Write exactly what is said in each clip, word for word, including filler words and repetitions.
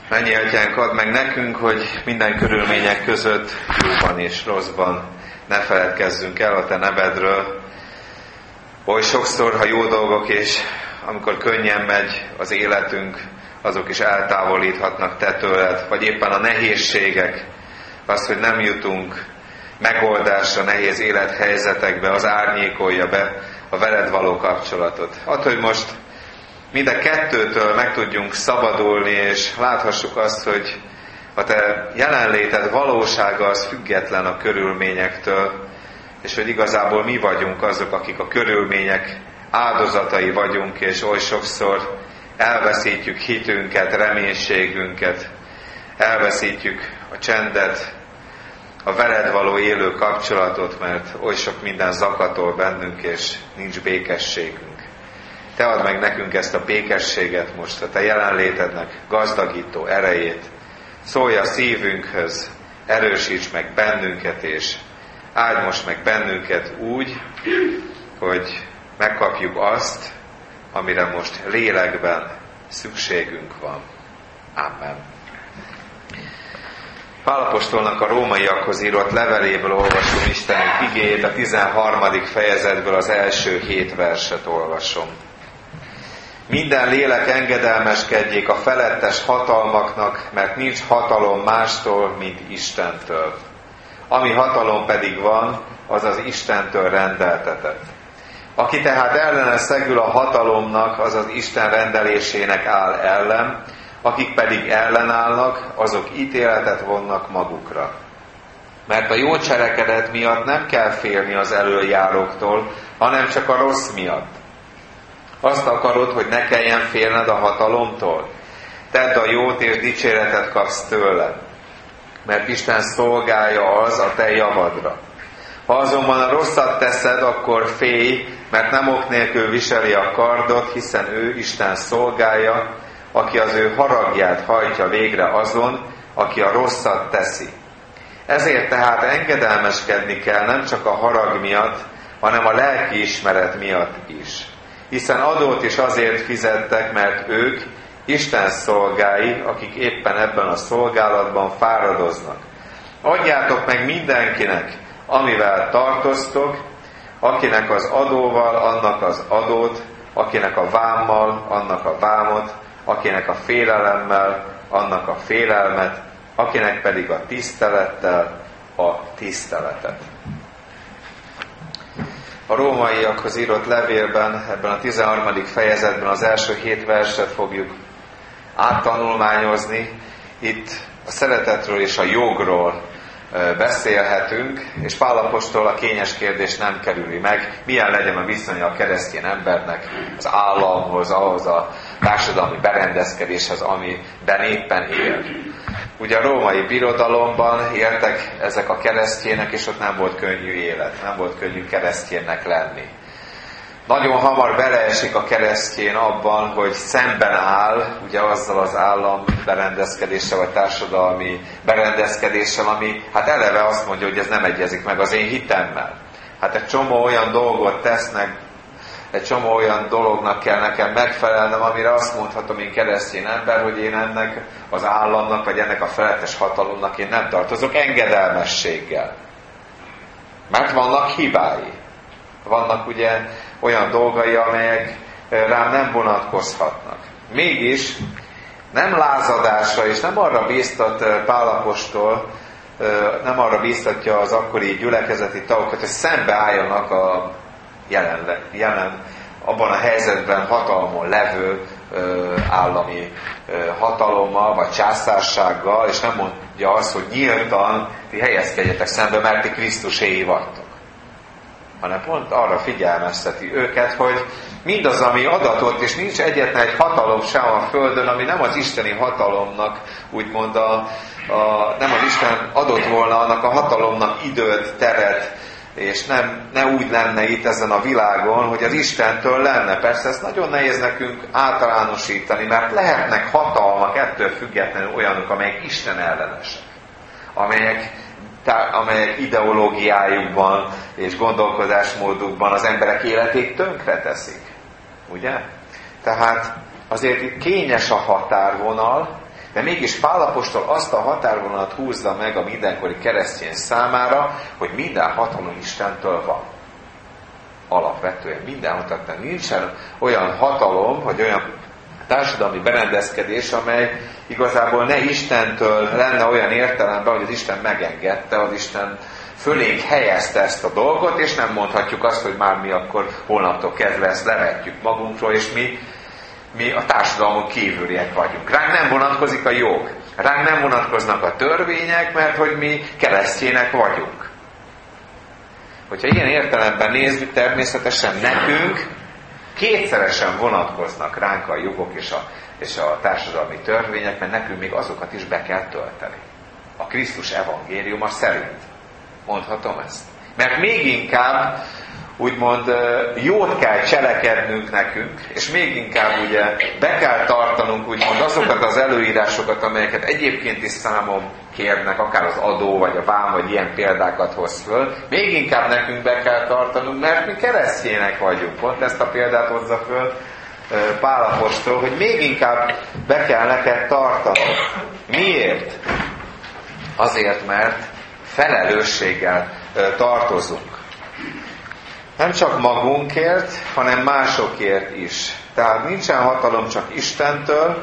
Mennyi atyánk, add meg nekünk, hogy minden körülmények között, jóban és rosszban ne feledkezzünk el a te nevedről. Oly sokszor, ha jó dolgok és amikor könnyen megy az életünk, azok is eltávolíthatnak te tőled, vagy éppen a nehézségek, az, hogy nem jutunk megoldásra nehéz élethelyzetekbe, az árnyékolja be a veled való kapcsolatot. Attól, hogy most mind a kettőtől meg tudjunk szabadulni, és láthassuk azt, hogy a te jelenléted valósága az független a körülményektől, és hogy igazából mi vagyunk azok, akik a körülmények áldozatai vagyunk, és oly sokszor elveszítjük hitünket, reménységünket, elveszítjük a csendet, a veled való élő kapcsolatot, mert oly sok minden zakatol bennünk, és nincs békességünk. Te add meg nekünk ezt a békességet most, a te jelenlétednek gazdagító erejét. Szólj a szívünkhöz, erősíts meg bennünket, és áld most meg bennünket úgy, hogy megkapjuk azt, amire most lélekben szükségünk van. Amen. Pál apostolnak a rómaiakhoz írott leveléből olvasom Istenünk igéjét, a tizenharmadik fejezetből az első hét verset olvasom. Minden lélek engedelmeskedjék a felettes hatalmaknak, mert nincs hatalom mástól, mint Istentől. Ami hatalom pedig van, az az Istentől rendeltetett. Aki tehát ellene szegül a hatalomnak, az az Isten rendelésének áll ellen, akik pedig ellenállnak, azok ítéletet vonnak magukra. Mert a jó cselekedet miatt nem kell félni az elöljáróktól, hanem csak a rossz miatt. Azt akarod, hogy ne kelljen félned a hatalomtól? Tedd a jót és dicséretet kapsz tőle, mert Isten szolgálja az a te javadra. Ha azonban a rosszat teszed, akkor félj, mert nem ok nélkül viseli a kardot, hiszen ő Isten szolgálja, aki az ő haragját hajtja végre azon, aki a rosszat teszi. Ezért tehát engedelmeskedni kell nem csak a harag miatt, hanem a lelki ismeret miatt is. Hiszen adót is azért fizettek, mert ők Isten szolgái, akik éppen ebben a szolgálatban fáradoznak. Adjátok meg mindenkinek, amivel tartoztok, akinek az adóval, annak az adót, akinek a vámmal, annak a vámot, akinek a félelemmel, annak a félelmet, akinek pedig a tisztelettel a tiszteletet. A rómaiakhoz írott levélben, ebben a tizenharmadik fejezetben az első hét verset fogjuk áttanulmányozni. Itt a szeretetről és a jogról beszélhetünk, és Pál apostol a kényes kérdést nem kerüli meg, milyen legyen a viszonya a keresztény embernek az államhoz, ahhoz a társadalmi berendezkedéshez, amiben éppen él. Ugye a római birodalomban éltek ezek a keresztjének, és ott nem volt könnyű élet, nem volt könnyű keresztjénnek lenni. Nagyon hamar beleesik a keresztjén abban, hogy szemben áll ugye azzal az állam berendezkedéssel, vagy társadalmi berendezkedéssel, ami hát eleve azt mondja, hogy ez nem egyezik meg az én hitemmel. Hát egy csomó olyan dolgot tesznek, egy csomó olyan dolognak kell nekem megfelelnem, amire azt mondhatom én keresztény ember, hogy én ennek az államnak, vagy ennek a felettes hatalomnak én nem tartozok engedelmességgel. Mert vannak hibái. Vannak ugye olyan dolgai, amelyek rám nem vonatkozhatnak. Mégis nem lázadásra, és nem arra bíztat Pál apostol, nem arra bíztatja az akkori gyülekezeti tagokat, hogy szembeálljanak a jelen, jelen abban a helyzetben hatalmon levő állami hatalommal, vagy császársággal, és nem mondja azt, hogy nyíltan ti helyezkedjetek szembe, mert ti Krisztuséi vagytok. Hanem pont arra figyelmezteti őket, hogy mindaz, ami adatot, és nincs egyetlen egy hatalom sem a Földön, ami nem az isteni hatalomnak, úgymond a, a, nem az Isten adott volna annak a hatalomnak időt, teret, és nem, ne úgy lenne itt ezen a világon, hogy az Istentől lenne. Persze ezt nagyon nehéz nekünk általánosítani, mert lehetnek hatalmak ettől függetlenül olyanok, amelyek Isten ellenesek, amelyek amelyek ideológiájukban és gondolkodásmódukban az emberek életét tönkre teszik. Ugye? Tehát azért itt kényes a határvonal, De mégis Pál apostol azt a határvonalat húzza meg a mindenkori keresztény számára, hogy minden hatalom Istentől van. Alapvetően minden hatalom. Nincsen olyan hatalom, vagy olyan társadalmi berendezkedés, amely igazából ne Istentől lenne olyan értelemben, hogy az Isten megengedte, az Isten fölénk helyezte ezt a dolgot, és nem mondhatjuk azt, hogy már mi akkor holnaptól kezdve ezt levetjük magunkról, és mi, mi a társadalmon kívüliek vagyunk. Ránk nem vonatkozik a jog, ránk nem vonatkoznak a törvények, mert hogy mi keresztjének vagyunk. Hogyha ilyen értelemben nézzük, természetesen nekünk kétszeresen vonatkoznak ránk a jogok és a, és a társadalmi törvények, mert nekünk még azokat is be kell tölteni. A Krisztus evangéliuma szerint. Mondhatom ezt? Mert még inkább úgymond jót kell cselekednünk nekünk, és még inkább ugye be kell tartanunk úgymond azokat az előírásokat, amelyeket egyébként is számon kérnek, akár az adó, vagy a vám, vagy ilyen példákat hoz föl, még inkább nekünk be kell tartanunk, mert mi keresztjének vagyunk. Pont ezt a példát hozza föl Pál apostol, hogy még inkább be kell neked tartanod. Miért? Azért, mert felelősséggel tartozunk. Nem csak magunkért, hanem másokért is. Tehát nincsen hatalom csak Istentől.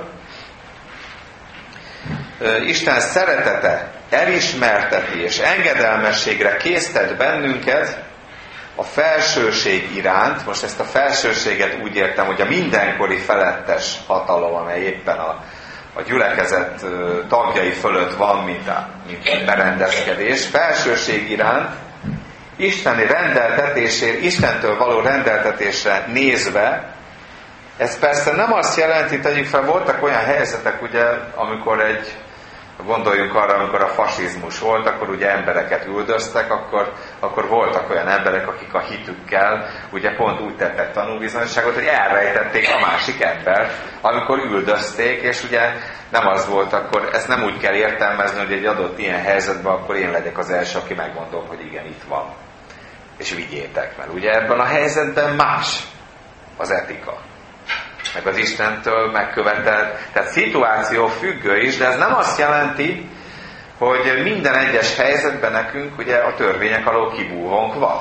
Isten szeretete elismerteti és engedelmességre késztet bennünket a felsőség iránt. Most ezt a felsőséget úgy értem, hogy a mindenkori felettes hatalom, amely éppen a, a gyülekezet tagjai fölött van, mint a, mint a berendezkedés. Felsőség iránt isteni rendeltetésért, Istentől való rendeltetésre nézve, ez persze nem azt jelenti, tegyük fel, voltak olyan helyzetek, ugye, amikor egy, gondoljunk arra, amikor a fasizmus volt, akkor ugye embereket üldöztek, akkor, akkor voltak olyan emberek, akik a hitükkel ugye pont úgy tettek tanúbizonyságot, hogy elrejtették a másik embert, amikor üldözték, és ugye nem az volt, akkor ezt nem úgy kell értelmezni, hogy egy adott ilyen helyzetben akkor én legyek az első, aki megmondom, hogy igen, itt van. És vigyétek, mert ugye ebben a helyzetben más az etika. Meg az Istentől megkövetelt, tehát szituáció függő is, de ez nem azt jelenti, hogy minden egyes helyzetben nekünk ugye a törvények alól kibúvónk van.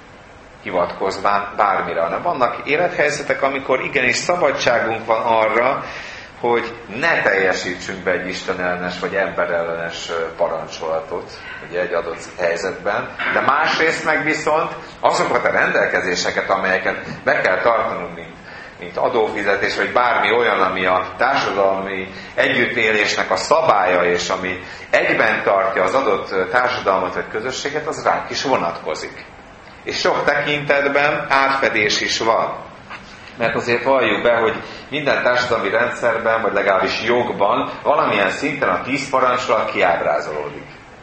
Hivatkozván bármire. hanem vannak élethelyzetek, amikor igenis szabadságunk van arra, hogy ne teljesítsünk be egy istenellenes vagy emberellenes parancsolatot ugye egy adott helyzetben, de másrészt meg viszont azokat a rendelkezéseket, amelyeket be kell tartanunk, mint, mint adófizetés, vagy bármi olyan, ami a társadalmi együttélésnek a szabálya, és ami egyben tartja az adott társadalmat vagy közösséget, az ránk is vonatkozik. És sok tekintetben átfedés is van. Mert azért valljuk be, hogy minden társadalmi rendszerben, vagy legalábbis jogban valamilyen szinten a tíz parancsolat kiábrázolódik.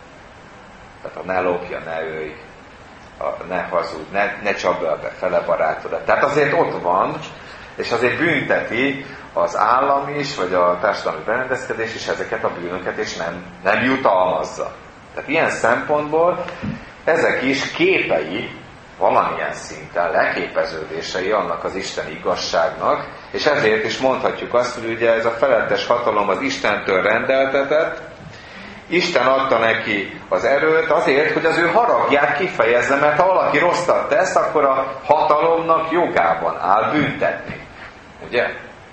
Tehát a ne lopja, ne ölj, a ne hazudj, ne, ne csapd be fele barátodat. Tehát azért ott van, és azért bünteti az állam is, vagy a társadalmi berendezkedés is ezeket a bűnöket, és nem, nem jutalmazza. Tehát ilyen szempontból ezek is képei, valamilyen szinten leképeződései annak az Isten igazságnak, és ezért is mondhatjuk azt, hogy ugye ez a felettes hatalom az Istentől rendeltetett, Isten adta neki az erőt azért, hogy az ő haragját kifejezze, mert ha valaki rosszat tesz, akkor a hatalomnak jogában áll büntetni. Ugye?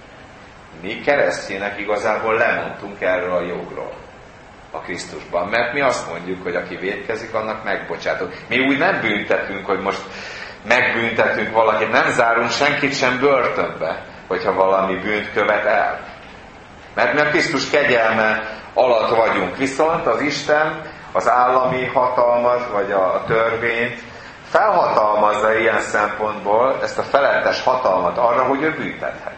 Mi keresztjének igazából lemondtunk erről a jogról a Krisztusban, mert mi azt mondjuk, hogy aki vétkezik, annak megbocsátok. Mi úgy nem büntetünk, hogy most megbüntetünk valakit, nem zárunk senkit sem börtönbe, hogyha valami bűnt követ el. Mert mi a Krisztus kegyelme alatt vagyunk. Viszont az Isten az állami hatalmat, vagy a törvényt felhatalmazza ilyen szempontból ezt a felettes hatalmat arra, hogy ő büntethet.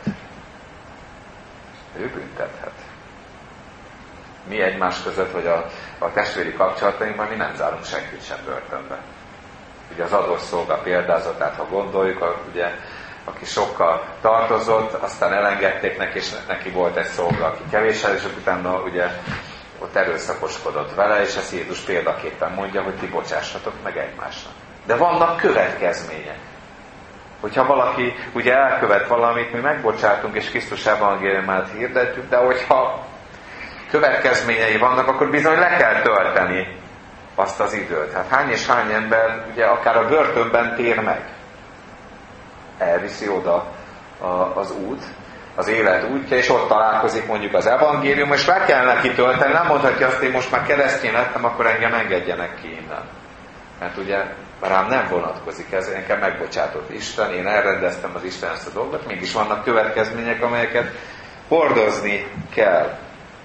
Ő büntethet. Mi egymás között, vagy a, a testvéri kapcsolatainkban mi nem zárunk senkit sem börtönbe. Ugye az adószolga példázatát, ha gondoljuk, a, ugye, aki sokkal tartozott, aztán elengedték neki, és neki volt egy szolga, aki kevéssel, és utána ugye ott erőszakoskodott vele, és ezt Jézus példaképpen mondja, hogy ti bocsássatok meg egymásnak. De vannak következmények. Hogyha valaki ugye elkövet valamit, mi megbocsátunk, és Krisztus evangéliumát hirdetjük, de hogyha következményei vannak, akkor bizony le kell tölteni azt az időt. Hát hány és hány ember ugye akár a börtönben tér meg. Elviszi oda a, az út, az élet útja, és ott találkozik mondjuk az evangélium, és le kell neki tölteni, nem mondhatja azt, hogy most már keresztény lettem, akkor engem engedjenek ki innen. Mert ugye rám nem vonatkozik ez, engem megbocsátott Isten, én elrendeztem az Isten ezt a dolgot, mégis vannak következmények, amelyeket hordozni kell.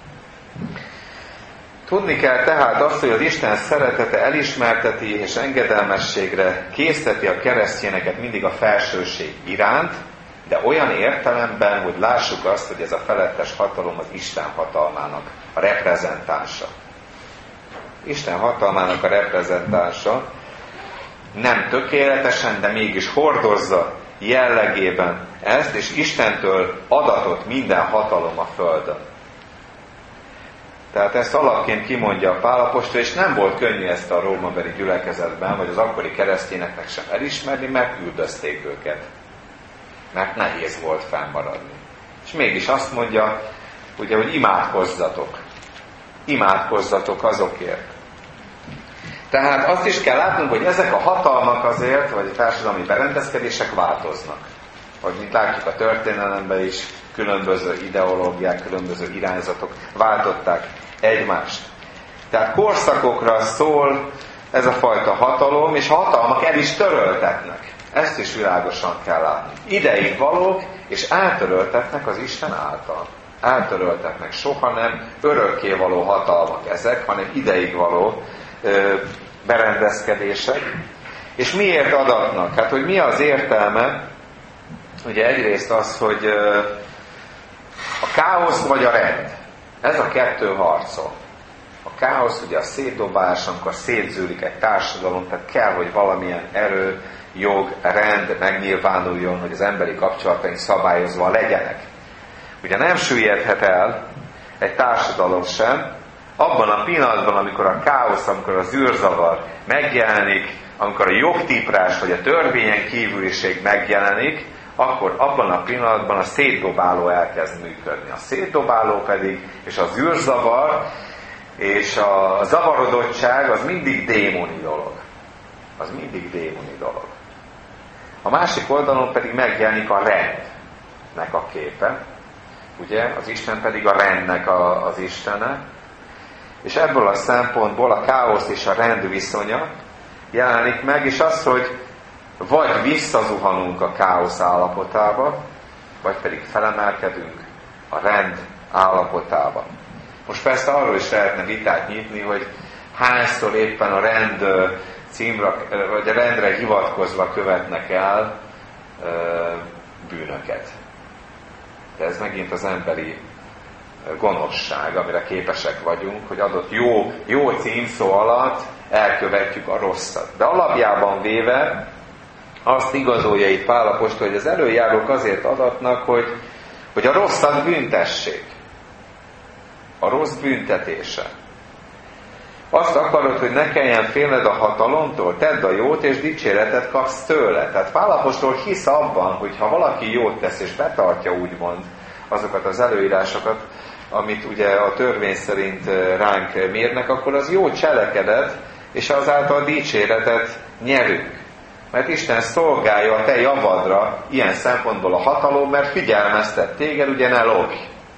Tudni kell tehát azt, hogy az Isten szeretete elismerteti és engedelmességre készteti a keresztényeket mindig a felsőség iránt, de olyan értelemben, hogy lássuk azt, hogy ez a felettes hatalom az Isten hatalmának a reprezentánsa. Isten hatalmának a reprezentánsa nem tökéletesen, de mégis hordozza jellegében ezt, és Istentől adatott minden hatalom a földön. Tehát ezt alapként kimondja a Pál apostol, és nem volt könnyű ezt a rómabeli gyülekezetben, vagy az akkori keresztényeknek sem elismerni, mert üldözték őket. Mert nehéz volt fennmaradni. És mégis azt mondja, ugye, hogy imádkozzatok. Imádkozzatok azokért. Tehát azt is kell látnunk, hogy ezek a hatalmak azért, vagy a társadalmi berendezkedések változnak. Hogy mint látjuk a történelemben is, különböző ideológiák, különböző irányzatok váltották egymást. Tehát korszakokra szól ez a fajta hatalom, és a hatalmak el is töröltetnek. Ezt is világosan kell látni. Ideig valók, és eltöröltetnek az Isten által. Eltöröltetnek, soha nem örökkévaló hatalmak ezek, hanem ideig való ö, berendezkedések. És miért adatnak? Hát, hogy mi az értelme? Ugye egyrészt az, hogy ö, a káosz vagy a rend. Ez a kettő harcol. A káosz ugye a szétdobás, amikor szétzűlik egy társadalom, tehát kell, hogy valamilyen erő, jog, rend megnyilvánuljon, hogy az emberi kapcsolataink szabályozva legyenek. Ugye nem süllyedhet el egy társadalom sem, abban a pillanatban, amikor a káosz, amikor az űrzavar megjelenik, amikor a jogtiprás vagy a törvényen kívüliség megjelenik, akkor abban a pillanatban a szétdobáló elkezd működni. A szétdobáló pedig, és az űrzavar, és a zavarodottság az mindig démoni dolog. Az mindig démoni dolog. A másik oldalon pedig megjelenik a rendnek a képe. Ugye, az Isten pedig a rendnek a, az Istene. És ebből a szempontból a káosz és a rend viszonya jelenik meg, és az, hogy vagy visszazuhanunk a káosz állapotába, vagy pedig felemelkedünk a rend állapotába. Most persze arról is lehetne vitát nyitni, hogy hányszor éppen a rend címre, vagy a rendre hivatkozva követnek el bűnöket. De ez megint az emberi gonoszság, amire képesek vagyunk, hogy adott jó, jó címszó alatt elkövetjük a rosszat. De alapjában véve azt igazolja itt Pál apostol, hogy az előjárók azért adatnak, hogy, hogy a rosszat büntessék. A rossz büntetése. Azt akarod, hogy ne kelljen félned a hatalomtól, tedd a jót, és dicséretet kapsz tőle. Tehát Pál apostol hisz abban, hogy ha valaki jót tesz, és betartja úgymond azokat az előírásokat, amit ugye a törvény szerint ránk mérnek, akkor az jó cselekedet, és azáltal dicséretet nyerünk. Mert Isten szolgálja a te javadra ilyen szempontból a hatalom, mert figyelmeztet téged, ugye ne lopj.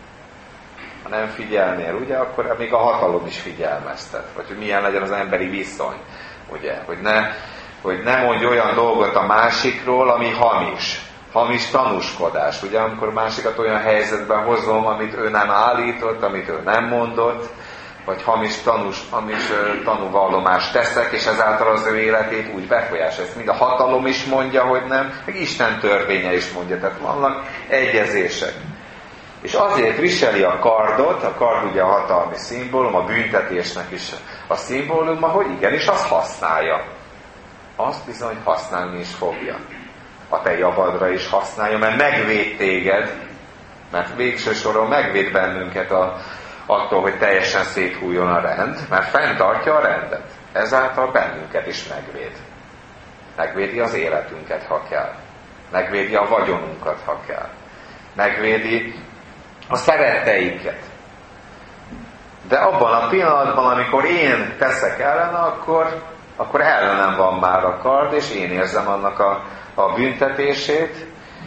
Ha nem figyelnél, ugye, akkor még a hatalom is figyelmeztet. Vagy hogy milyen legyen az emberi viszony. Ugye, hogy ne, hogy ne mondj olyan dolgot a másikról, ami hamis. Hamis tanúskodás. Ugye, amikor másikat olyan helyzetben hozom, amit ő nem állított, amit ő nem mondott, vagy hamis, tanús, hamis tanúvallomást teszek, és ezáltal az ő életét úgy befolyásolja. Ezt mind a hatalom is mondja, hogy nem, meg Isten törvénye is mondja. Tehát vannak egyezések. És azért viseli a kardot, a kard ugye a hatalmi szimbólum, a büntetésnek is a szimbóluma, hogy igenis azt használja. Azt bizony használni is fogja. A te javadra is használja, mert megvéd téged, mert végső soron megvéd bennünket a, attól, hogy teljesen széthújjon a rend, mert fenntartja a rendet. Ezáltal bennünket is megvéd. Megvédi az életünket, ha kell. Megvédi a vagyonunkat, ha kell. Megvédi a szeretteiket. De abban a pillanatban, amikor én teszek ellene, akkor, akkor ellenem van már a kard, és én érzem annak a, a büntetését.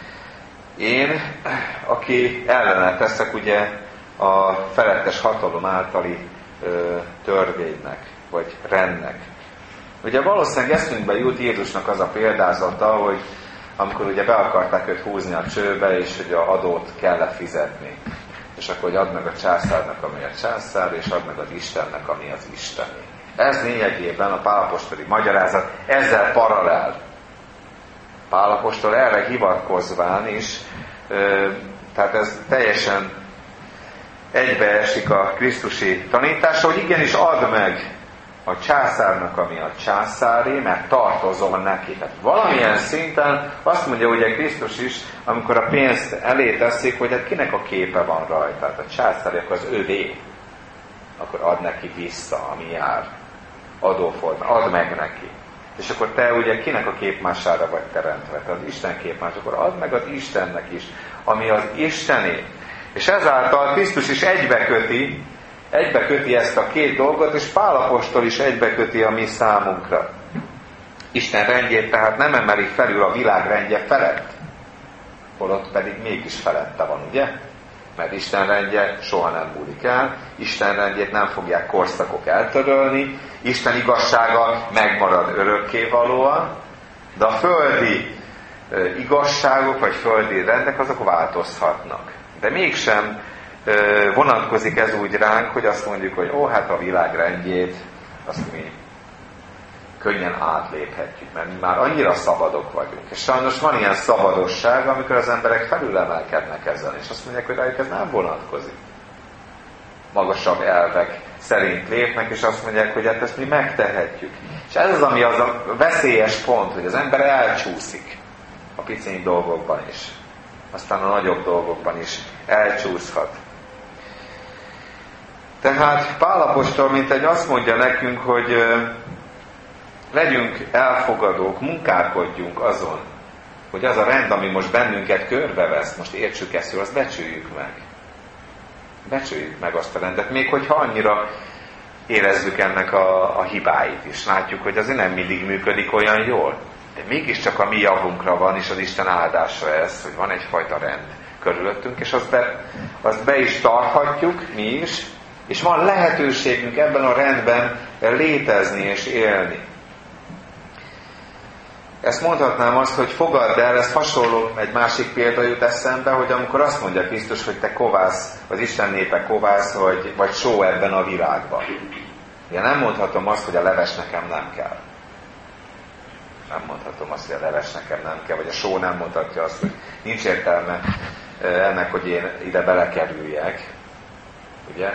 Én, aki ellene teszek ugye a felettes hatalom általi ö, törvénynek, vagy rendnek. Ugye valószínűleg eszünkbe jut Jézusnak az a példázata, hogy amikor ugye be akarták őt húzni a csőbe, és hogy a adót kell fizetni. És akkor, hogy add meg a császárnak, ami a császár, és add meg az Istennek, ami az isteni. Ez lényegében a Pál apostoli magyarázat, ezzel paralel. Pál apostol erre hivatkozván is, tehát ez teljesen egybeesik a krisztusi tanítása, hogy igenis add meg a császárnak, ami a császáré, mert tartozom neki. Tehát valamilyen szinten azt mondja ugye Krisztus is, amikor a pénzt elé teszik, hogy hát kinek a képe van rajta. Tehát a császáré, akkor az övé. Akkor add neki vissza, ami jár. Adóforma, add meg neki. És akkor te ugye kinek a képmására vagy teremtve? Tehát az Isten képmás, akkor add meg az Istennek is, ami az Istené. És ezáltal Krisztus is egybeköti, egybeköti ezt a két dolgot, és Pál apostol is egybeköti a mi számunkra. Isten rendjét tehát nem emeli felül a világ rendje felett, holott pedig mégis felette van, ugye? Mert Isten rendje soha nem múlik el, Isten rendjét nem fogják korszakok eltörölni, Isten igazsága megmarad örökkévalóan, de a földi igazságok vagy földi rendek azok változhatnak. De mégsem vonatkozik ez úgy ránk, hogy azt mondjuk, hogy ó, hát a világ rendjét azt mi könnyen átléphetjük, mert mi már annyira szabadok vagyunk. És sajnos van ilyen szabadosság, amikor az emberek felülemelkednek ezen, és azt mondják, hogy rájuk ez nem vonatkozik. Magasabb elvek szerint lépnek, és azt mondják, hogy hát ezt mi megtehetjük. És ez az, ami az a veszélyes pont, hogy az ember elcsúszik a piciny dolgokban is. Aztán a nagyobb dolgokban is elcsúszhat. Tehát Pál apostol mintegy azt mondja nekünk, hogy legyünk elfogadók, munkálkodjunk azon, hogy az a rend, ami most bennünket körbevesz, most értsük ezt, azt becsüljük meg. Becsüljük meg azt a rendet, még hogyha annyira érezzük ennek a, a hibáit is. Látjuk, hogy azért nem mindig működik olyan jól. De mégiscsak a mi javunkra van, és az Isten áldása ez, hogy van egyfajta rend körülöttünk, és azt be, azt be is tarthatjuk, mi is, és van lehetőségünk ebben a rendben létezni és élni. Ezt mondhatnám azt, hogy fogadd el, ez hasonló, egy másik példa jut eszembe, hogy amikor azt mondja Krisztus, hogy te kovász, az Isten népe kovász, vagy, vagy só ebben a világban. Én nem mondhatom azt, hogy a leves nekem nem kell. Nem mondhatom azt, hogy a leves nekem nem kell, vagy a só nem mondhatja azt, hogy nincs értelme ennek, hogy én ide belekerüljek. Ugye?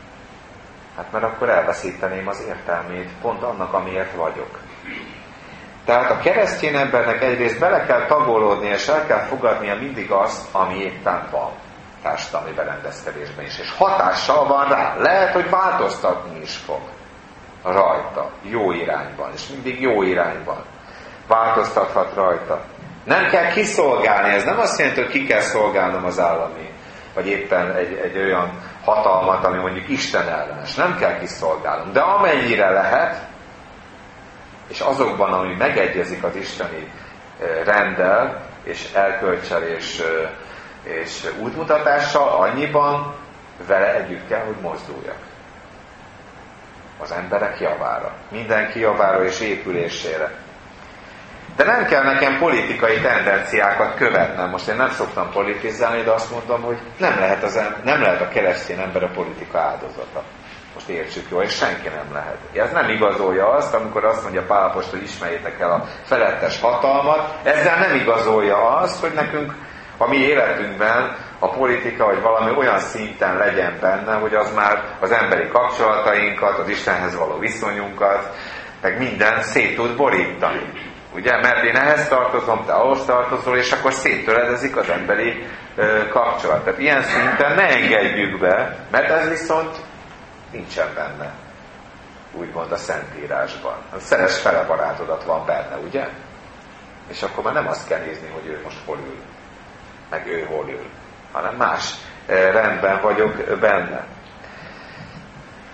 Hát mert akkor elveszíteném az értelmét pont annak, amiért vagyok. Tehát a keresztény embernek egyrészt bele kell tagolódni, és el kell fogadnia mindig azt, ami éppen van társadalmi berendezkedésben is. És hatással van rá. Lehet, hogy változtatni is fog rajta, jó irányban, és mindig jó irányban. Változtathat rajta. Nem kell kiszolgálni, ez nem azt jelenti, hogy ki kell szolgálnom az állami, vagy éppen egy, egy olyan hatalmat, ami mondjuk Isten ellenes. Nem kell kiszolgálnom, de amennyire lehet, és azokban, ami megegyezik az isteni renddel, és elkölcsel, és, és útmutatással, annyiban vele együtt kell, hogy mozduljak. Az emberek javára. Mindenki javára és épülésére. De nem kell nekem politikai tendenciákat követnem. Most én nem szoktam politizálni, de azt mondom, hogy nem lehet, az em- nem lehet a keresztény ember a politika áldozata. Most értsük jól, és senki nem lehet. Ez nem igazolja azt, amikor azt mondja Pál apostol, hogy ismerjétek el a felettes hatalmat, ezzel nem igazolja azt, hogy nekünk a mi életünkben a politika, vagy valami olyan szinten legyen benne, hogy az már az emberi kapcsolatainkat, az Istenhez való viszonyunkat, meg mindent szét tud borítani. Ugye? Mert én ehhez tartozom, te ahhoz tartozol, és akkor széttöredezik az emberi ö, kapcsolat. Tehát ilyen szinten ne engedjük be, mert ez viszont nincsen benne, úgymond a Szentírásban. Szeres fele barátodat van benne, ugye? És akkor már nem azt kell nézni, hogy ő most hol ül, meg ő hol ül, hanem más rendben vagyok benne.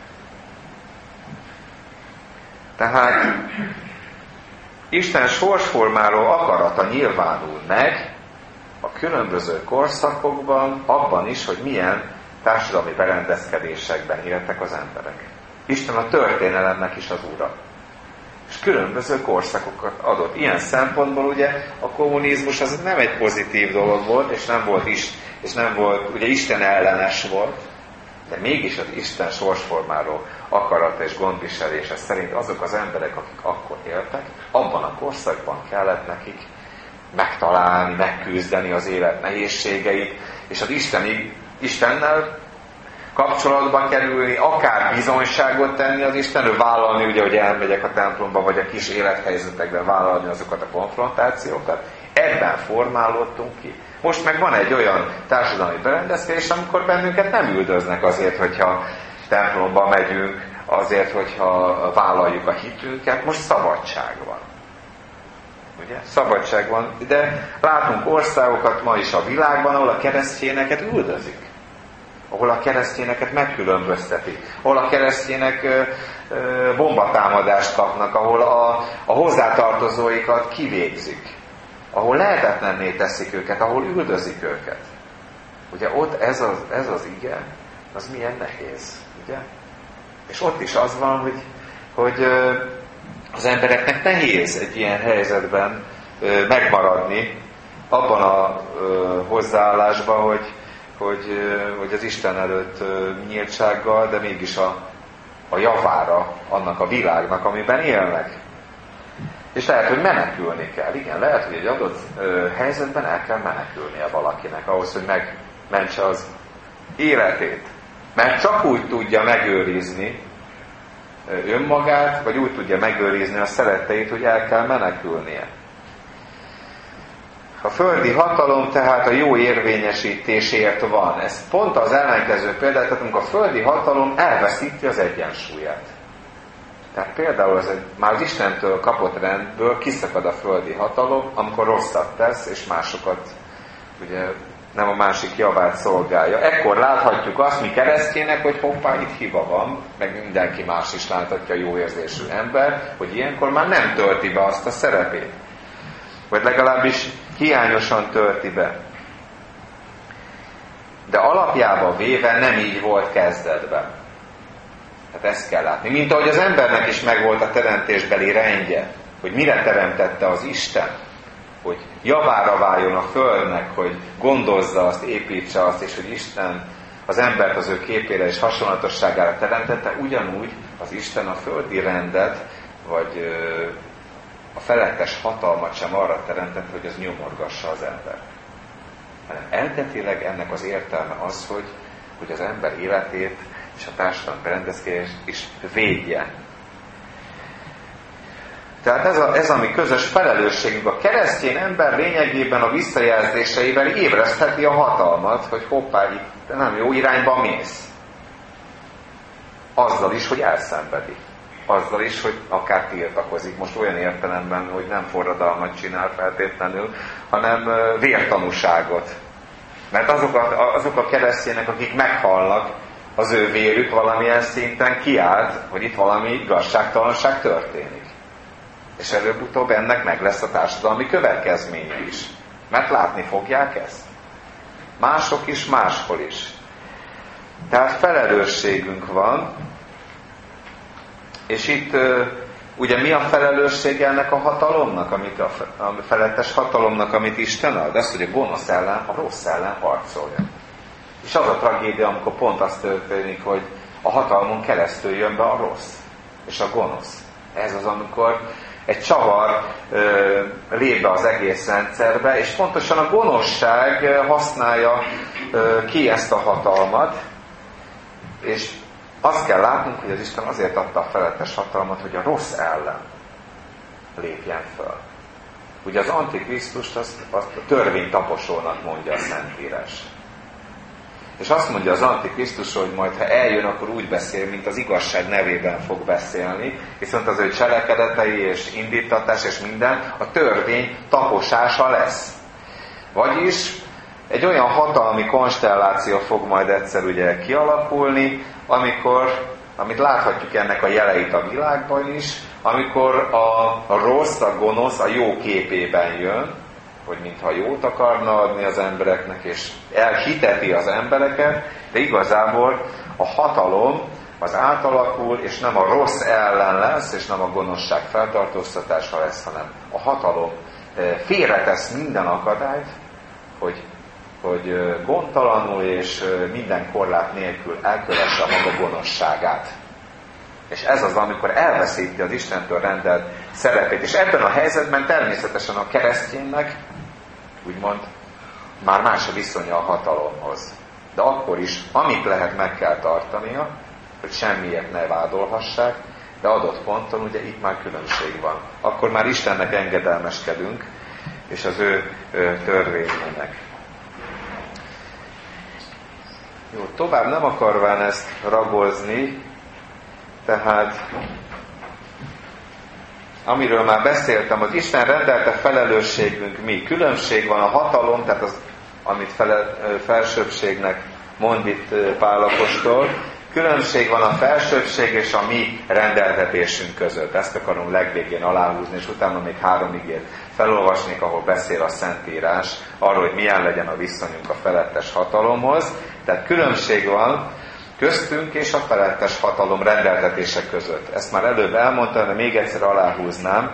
Tehát Isten sorsformáló akarata nyilvánul meg a különböző korszakokban, abban is, hogy milyen társadalmi berendezkedésekben éltek az emberek. Isten a történelemnek is az ura. És különböző korszakokat adott. Ilyen szempontból ugye a kommunizmus az nem egy pozitív dolog volt, és nem volt, is, és nem volt ugye Isten ellenes volt, de mégis az Isten sorsformáló akarata és gondviselése szerint azok az emberek, akik akkor éltek, abban a korszakban kellett nekik megtalálni, megküzdeni az élet nehézségeit, és az Isteni, Istennel kapcsolatba kerülni, akár bizonyságot tenni az Istenről, vállalni, ugye, hogy elmegyek a templomba, vagy a kis élethelyzetekben vállalni azokat a konfrontációkat. Ebben formálódtunk ki. Most meg van egy olyan társadalmi berendezkedés, amikor bennünket nem üldöznek azért, hogyha templomba megyünk, azért, hogyha vállaljuk a hitünket. Most szabadság van. Ugye? Szabadság van, de látunk országokat ma is a világban, ahol a keresztényeket üldözik. Ahol a keresztényeket megkülönböztetik, ahol a keresztények ö, ö, bombatámadást kapnak, ahol a, a hozzátartozóikat kivégzik, ahol lehetetlenné teszik őket, ahol üldözik őket. Ugye ott ez az, ez az ige, az milyen nehéz, ugye? És ott is az van, hogy, hogy ö, az embereknek nehéz egy ilyen helyzetben ö, megmaradni abban a ö, hozzáállásban, hogy Hogy, hogy az Isten előtt nyíltsággal, de mégis a, a javára annak a világnak, amiben élnek. És lehet, hogy menekülni kell. Igen, lehet, hogy egy adott ö, helyzetben el kell menekülnie valakinek ahhoz, hogy megmentse az életét. Mert csak úgy tudja megőrizni önmagát, vagy úgy tudja megőrizni a szeretteit, hogy el kell menekülnie. A földi hatalom tehát a jó érvényesítésért van. Ez pont az ellenkező példát, tehát amikor a földi hatalom elveszíti az egyensúlyát. Tehát például az egy, már az Istentől kapott rendből kiszakad a földi hatalom, amikor rosszat tesz, és másokat ugye nem a másik javát szolgálja. Ekkor láthatjuk azt, mi keresztjének, hogy hoppá, itt hiba van, meg mindenki más is láthatja, jó érzésű ember, hogy ilyenkor már nem tölti be azt a szerepét. Vagy legalábbis hiányosan tölti be. De alapjában véve nem így volt kezdetben. Hát ezt kell látni. Mint ahogy az embernek is megvolt a teremtésbeli rendje, hogy mire teremtette az Isten, hogy javára váljon a földnek, hogy gondozza azt, építse azt, és hogy Isten az embert az ő képére és hasonlatosságára teremtette, ugyanúgy az Isten a földi rendet, vagy a felettes hatalmat sem arra teremtett, hogy az nyomorgassa az ember. Hanem eredetileg ennek az értelme az, hogy, hogy az ember életét és a társadalmi berendezkedést is védje. Tehát ez a, ez a mi közös felelősségünk. A keresztény ember lényegében a visszajelzéseivel ébresztheti a hatalmat, hogy hoppá, itt nem jó irányba mész. Azzal is, hogy elszenvedi. Azzal is, hogy akár tiltakozik. Most olyan értelemben, hogy nem forradalmat csinál feltétlenül, hanem vértanúságot. Mert azok a, azok a keresztények, akik meghalnak, az ő vérük valamilyen szinten kiállt, hogy itt valami igazságtalanság történik. És előbb-utóbb ennek meg lesz a társadalmi következménye is. Mert látni fogják ezt. Mások is, máshol is. Tehát felelősségünk van, és itt ugye mi a felelősség ennek a hatalomnak, amit a, a felettes hatalomnak, amit Isten ad? Az, hogy a gonosz ellen, a rossz ellen harcolja. És az a tragédia, amikor pont az történik, hogy a hatalmon keresztül jön be a rossz és a gonosz. Ez az, amikor egy csavar ö, lép be az egész rendszerbe, és pontosan a gonoszság használja ö, ki ezt a hatalmat, és azt kell látnunk, hogy az Isten azért adta a felettes hatalmat, hogy a rossz ellen lépjen föl. Ugye az Antikrisztust azt, azt a törvénytaposónak mondja a Szentírás. És azt mondja az Antikrisztus, hogy majd ha eljön, akkor úgy beszél, mint az igazság nevében fog beszélni, viszont az ő cselekedetei és indítatás és minden a törvény taposása lesz. Vagyis egy olyan hatalmi konstelláció fog majd egyszer ugye kialakulni, amikor amit láthatjuk ennek a jeleit a világban is, amikor a, a rossz, a gonosz a jó képében jön, hogy mintha jót akarna adni az embereknek, és elhiteti az embereket, de igazából a hatalom az átalakul, és nem a rossz ellen lesz, és nem a gonoszság feltartóztatása lesz, hanem a hatalom félretesz minden akadályt, hogy, hogy gondtalanul és minden korlát nélkül elkövesse a maga gonoszságát. És ez az, amikor elveszíti az Istentől rendelt szerepét. És ebben a helyzetben természetesen a kereszténynek, úgymond, már más a viszonya a hatalomhoz. De akkor is, amit lehet, meg kell tartania, hogy semmiért ne vádolhassák, de adott ponton ugye itt már különbség van. Akkor már Istennek engedelmeskedünk, és az ő, ő törvényének. Jó, tovább nem akarván ezt ragozni, tehát amiről már beszéltem, az Isten rendelte felelősségünk mi. Különbség van a hatalom, tehát az, amit fele, felsőbbségnek mond itt Pál apostol, különbség van a felsőbbség és a mi rendeltetésünk között. Ezt akarom legvégén aláhúzni, és utána még három igét felolvasnék, ahol beszél a Szentírás arról, hogy milyen legyen a viszonyunk a felettes hatalomhoz. Tehát különbség van köztünk és a felettes hatalom rendeltetése között. Ezt már előbb elmondtam, de még egyszer aláhúznám.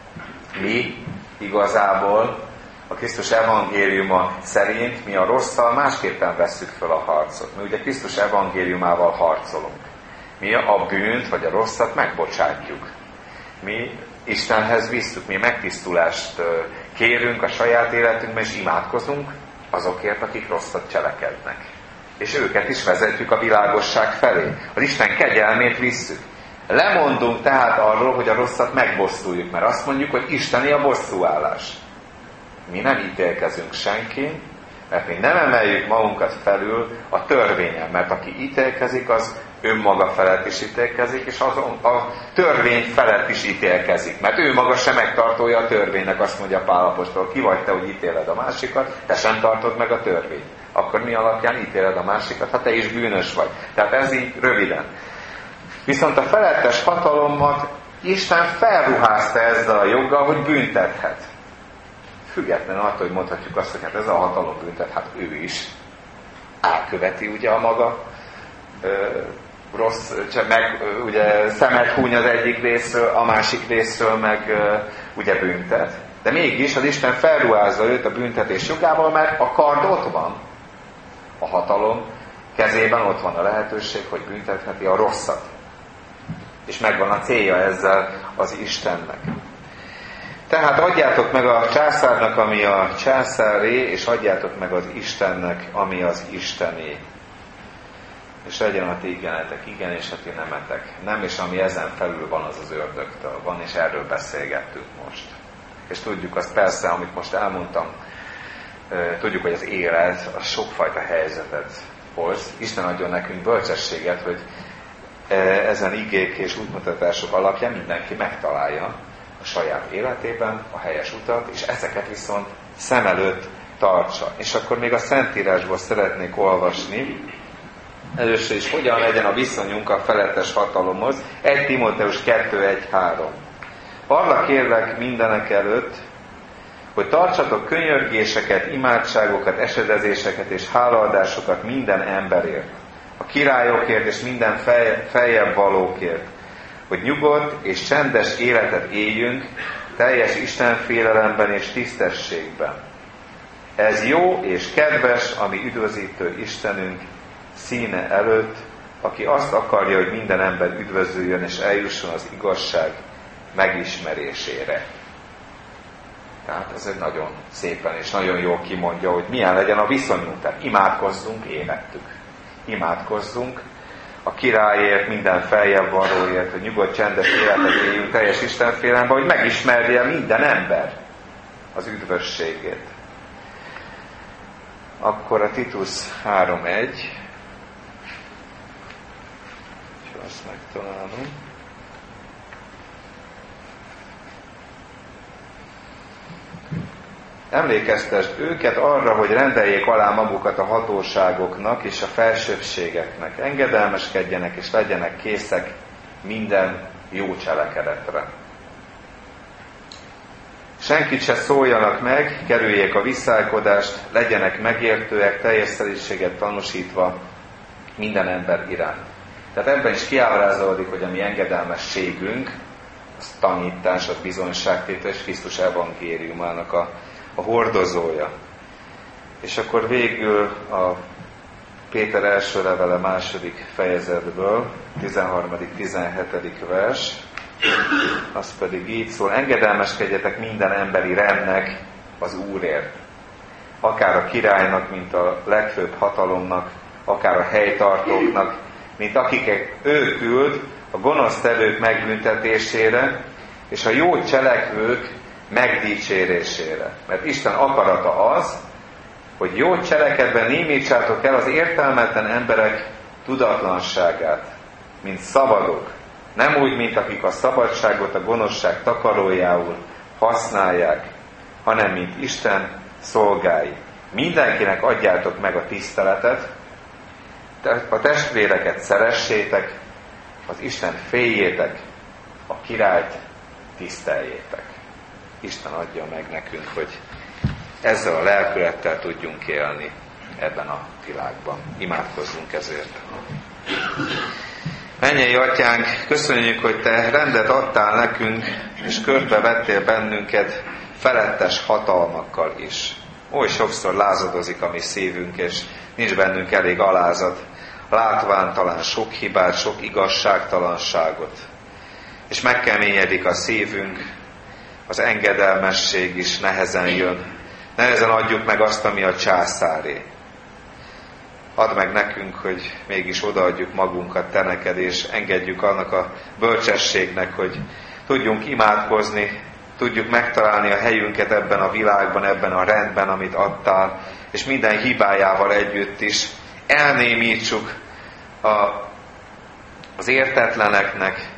Mi igazából a Krisztus evangéliuma szerint mi a rosszal másképpen vesszük föl a harcot. Mi ugye Krisztus evangéliumával harcolunk. Mi a bűnt vagy a rosszat megbocsátjuk. Mi Istenhez visszük, mi megtisztulást kérünk a saját életünkben, és imádkozunk azokért, akik rosszat cselekednek. És őket is vezetjük a világosság felé. Az Isten kegyelmét visszük. Lemondunk tehát arról, hogy a rosszat megbosszuljuk, mert azt mondjuk, hogy Isteni a bosszúállás. Mi nem ítélkezünk senkin, mert mi nem emeljük magunkat felül a törvényen, mert aki ítélkezik, az önmaga felett is ítélkezik, és azon a törvény felett is ítélkezik, mert ő maga sem megtartója a törvénynek, azt mondja Pál apostol, ki vagy te, hogy ítéled a másikat, te sem tartod meg a törvényt. Akkor mi alapján ítéled a másikat, ha te is bűnös vagy. Tehát ez így röviden. Viszont a felettes hatalommat Isten felruházta ezzel a joggal, hogy büntethet. Függetlenül attól, hogy mondhatjuk azt, hogy hát ez a hatalom büntet, hát ő is elköveti ugye a maga ö, rossz, meg ugye szemet húny az egyik részről, a másik részről meg ö, ugye büntet. De mégis az Isten felruházza őt a büntetés jogával, mert a kard ott van. A hatalom kezében ott van a lehetőség, hogy büntetheti a rosszat. És megvan a célja ezzel az Istennek. Tehát adjátok meg a császárnak, ami a császáré, és adjátok meg az Istennek, ami az Istené. És legyen a ti igenetek igen, és a ti nemetek nem, és ami ezen felül van, az az ördögtől van, és erről beszélgettünk most. És tudjuk azt persze, amit most elmondtam, tudjuk, hogy az élet az sokfajta helyzetet hoz. Isten adjon nekünk bölcsességet, hogy ezen igék és útmutatások alapján mindenki megtalálja a saját életében a helyes utat, és ezeket viszont szem előtt tartsa. És akkor még a Szentírásból szeretnék olvasni, először is hogyan legyen a viszonyunk a felettes hatalomhoz. egy Timóteus kettő egy három. Arra kérlek mindenek előtt, hogy tartsatok könyörgéseket, imádságokat, esedezéseket és hálaadásokat minden emberért, a királyokért és minden fej, feljebb valókért, hogy nyugodt és csendes életet éljünk, teljes Istenfélelemben és tisztességben. Ez jó és kedves, ami üdvözítő Istenünk színe előtt, aki azt akarja, hogy minden ember üdvözüljön és eljusson az igazság megismerésére. Tehát ez egy nagyon szépen és nagyon jól kimondja, hogy milyen legyen a viszonyunk. Tehát imádkozzunk érettük. Imádkozzunk a királyért, minden feljebb valóért, hogy nyugodt, csendes életet éljünk teljes Istenfélelemben, hogy megismerje minden ember az üdvösségét. Akkor a Titus három egy. És azt megtalálom. emlékeztesd őket arra, hogy rendeljék alá magukat a hatóságoknak és a felsőbbségeknek, engedelmeskedjenek és legyenek készek minden jó cselekedetre. Senkit se szóljanak meg, kerüljék a viszálykodást, legyenek megértőek, teljes szelídséget tanúsítva minden ember iránt. Tehát ebben is kiábrázolódik, hogy a mi engedelmességünk, az tanítás, az bizonyságtétel és Krisztus evangéliumának a, a hordozója. És akkor végül a Péter első levele második fejezetből, tizenharmadik tizenhetedik vers, az pedig így szól: engedelmeskedjetek minden emberi rendnek az Úrért. Akár a királynak, mint a legfőbb hatalomnak, akár a helytartóknak, mint akiket ő küld a gonosztevők megbüntetésére, és a jó cselekvők megdicsérésére. Mert Isten akarata az, hogy jó cselekedben némítsátok el az értelmetlen emberek tudatlanságát, mint szabadok, nem úgy, mint akik a szabadságot a gonoszság takarójául használják, hanem mint Isten szolgái. Mindenkinek adjátok meg a tiszteletet, a testvéreket szeressétek, az Isten féljétek, a királyt tiszteljétek. Isten adja meg nekünk, hogy ezzel a lelkülettel tudjunk élni ebben a világban. Imádkozzunk ezért. Mennyei Atyánk, köszönjük, hogy Te rendet adtál nekünk, és körbevettél bennünket felettes hatalmakkal is. Oly sokszor lázadozik a mi szívünk, és nincs bennünk elég alázat, látván talán sok hibát, sok igazságtalanságot. És megkeményedik a szívünk, az engedelmesség is nehezen jön. Nehezen adjuk meg azt, ami a császáré. Add meg nekünk, hogy mégis odaadjuk magunkat Te neked, és engedjük annak a bölcsességnek, hogy tudjunk imádkozni, tudjuk megtalálni a helyünket ebben a világban, ebben a rendben, amit adtál, és minden hibájával együtt is elnémítsuk a, az értetleneknek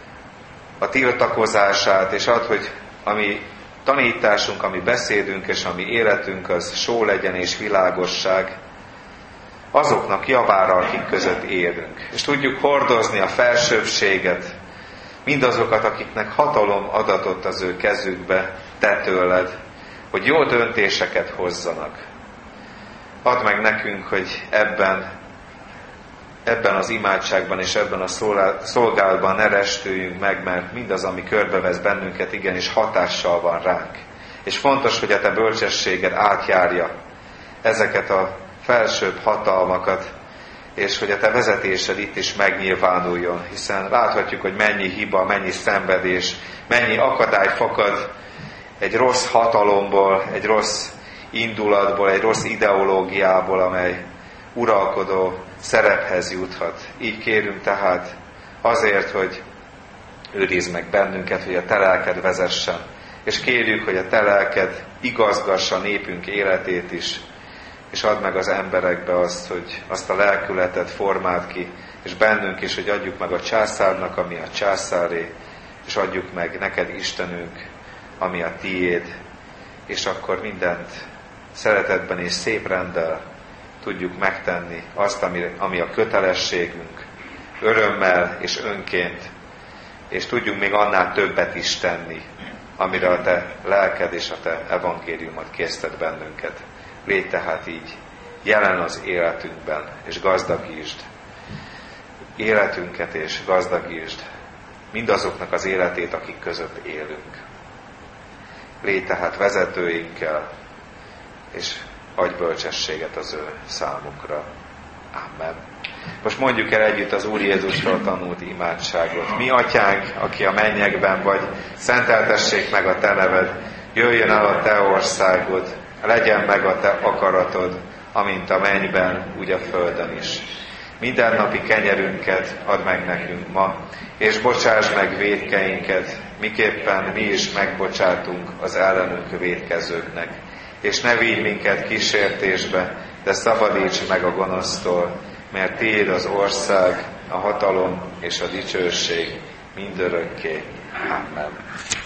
a tiltakozását, és add, hogy ami tanításunk, ami beszédünk, és ami életünk, az só legyen és világosság azoknak javára, akik között élünk. És tudjuk hordozni a felsőbbséget, mindazokat, akiknek hatalom adatott az ő kezükbe, Te tőled, hogy jó döntéseket hozzanak. Add meg nekünk, hogy ebben, ebben az imádságban és ebben a szolgálatban ne restüljünk meg, mert mindaz, ami körbevesz bennünket, igenis hatással van ránk. És fontos, hogy a Te bölcsességed átjárja ezeket a felsőbb hatalmakat, és hogy a Te vezetésed itt is megnyilvánuljon, hiszen láthatjuk, hogy mennyi hiba, mennyi szenvedés, mennyi akadály fakad egy rossz hatalomból, egy rossz indulatból, egy rossz ideológiából, amely uralkodó szerephez juthat. Így kérünk tehát azért, hogy őrizd meg bennünket, hogy a Te lelked vezessen, és kérjük, hogy a Te lelked igazgassa népünk életét is, és add meg az emberekbe azt, hogy azt a lelkületet formáld ki, és bennünk is, hogy adjuk meg a császárnak, ami a császáré, és adjuk meg neked, Istenünk, ami a tiéd, és akkor mindent szeretetben és szép renddel tudjuk megtenni, azt, ami, ami a kötelességünk, örömmel és önként, és tudjunk még annál többet is tenni, amire a Te lelked és a Te evangéliumot késztet bennünket. Légy tehát így jelen az életünkben, és gazdagítsd életünket, és gazdagítsd mindazoknak az életét, akik között élünk. Légy tehát vezetőinkkel, és adj bölcsességet az ő számukra. Amen. Most mondjuk el együtt az Úr Jézusról tanult imádságot. Mi Atyánk, aki a mennyekben vagy, szenteltessék meg a Te neved, jöjjön el a Te országod, legyen meg a Te akaratod, amint a mennyben, úgy a földön is. Mindennapi kenyerünket add meg nekünk ma, és bocsáss meg vétkeinket, miképpen mi is megbocsátunk az ellenünk vétkezőknek. És ne vigy minket kísértésbe, de szabadíts meg a gonosztól, mert Tiéd az ország, a hatalom és a dicsőség mindörökké. Amen.